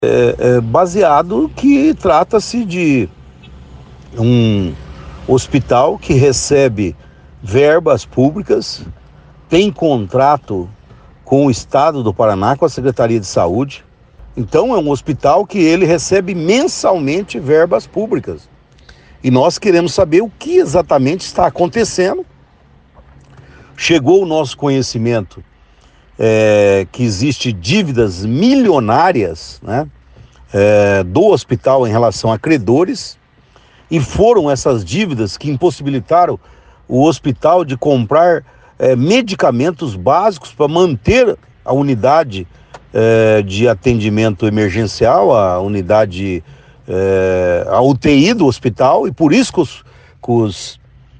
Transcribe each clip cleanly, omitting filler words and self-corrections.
Baseado que trata-se de um hospital que recebe verbas públicas, tem contrato com o Estado do Paraná, com a Secretaria de Saúde. Então é um hospital que ele recebe mensalmente verbas públicas. E nós queremos saber o que exatamente está acontecendo. Chegou ao nosso conhecimento que existe dívidas milionárias, né, do hospital em relação a credores, e foram essas dívidas que impossibilitaram o hospital de comprar medicamentos básicos para manter a unidade de atendimento emergencial, a unidade, a UTI do hospital, e por isso que os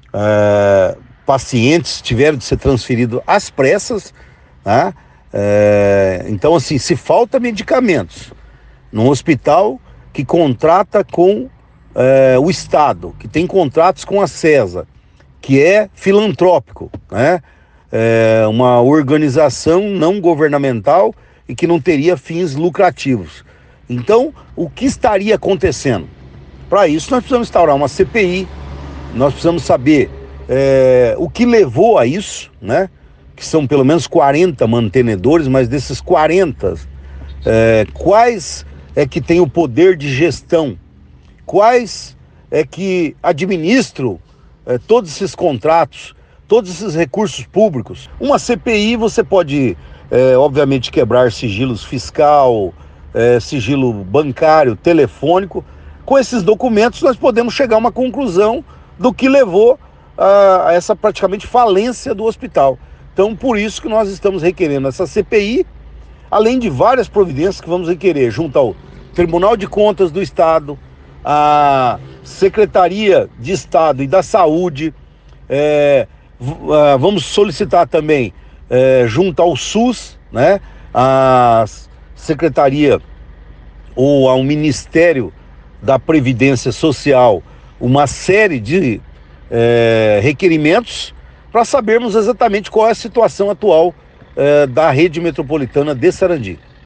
pacientes tiveram de ser transferidos às pressas, né? Então, assim, se falta medicamentos num hospital que contrata com o Estado, que tem contratos com a CESA, que é filantrópico, né? Uma organização não governamental e que não teria fins lucrativos. Então, o que estaria acontecendo? Para isso, nós precisamos instaurar uma CPI, nós precisamos saber o que levou a isso, né? Que são pelo menos 40 mantenedores, mas desses 40, quais é que têm o poder de gestão? Quais é que administram todos esses contratos, todos esses recursos públicos? Uma CPI você pode, obviamente, quebrar sigilos fiscal, sigilo bancário, telefônico. Com esses documentos nós podemos chegar a uma conclusão do que levou a essa praticamente falência do hospital. Então, por isso que nós estamos requerendo essa CPI, além de várias providências que vamos requerer junto ao Tribunal de Contas do Estado, a Secretaria de Estado e da Saúde. Vamos solicitar também, junto ao SUS, né, a Secretaria ou ao Ministério da Previdência Social, uma série de requerimentos para sabermos exatamente qual é a situação atual da rede metropolitana de Sarandi.